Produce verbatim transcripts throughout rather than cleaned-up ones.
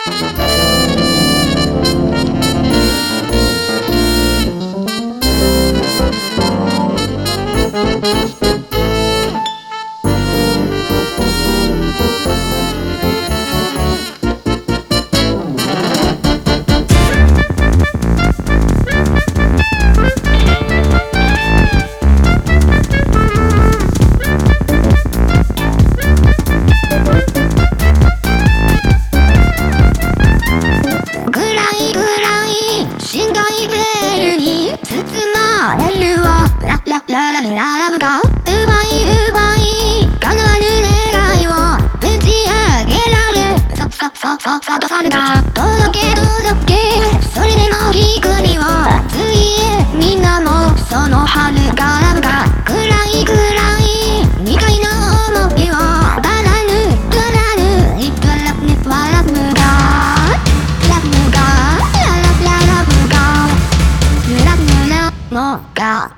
ララララブがうまいうまい叶わぬ願いを打ち上げられるさささささとされた届け届けそれでも聞くにはついえみんなもその春がラブが暗い暗い二階の思いをバラぬバラぬいくらねバラムがラブがララララブがラブラのが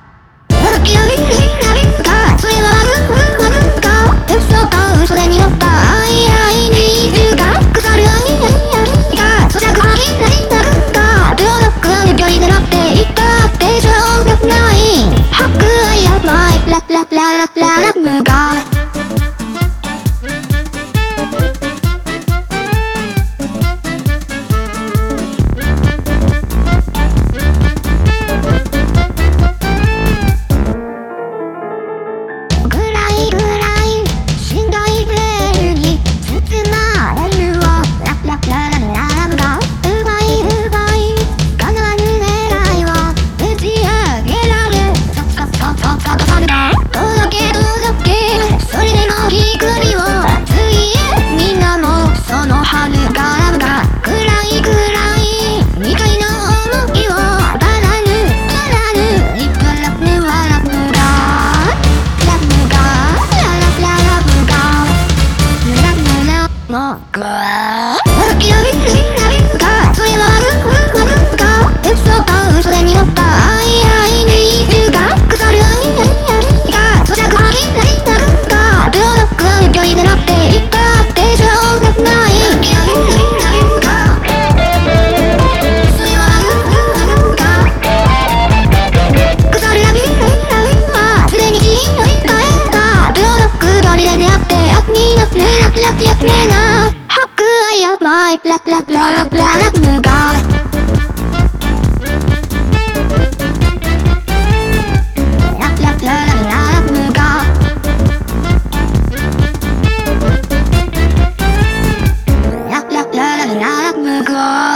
「きらびんびんなびんか」「それはうんうんうんか」「嘘と嘘で匂った愛愛にいるか」「腐る愛愛愛が咀嚼はきないなるんか」「届くに距離で待っていたってしょうがない」「白愛やばいララララララムが」Black, black, black, black, black, black, God. Black, black, black, black, black, God. Black, black, black, black, black, God.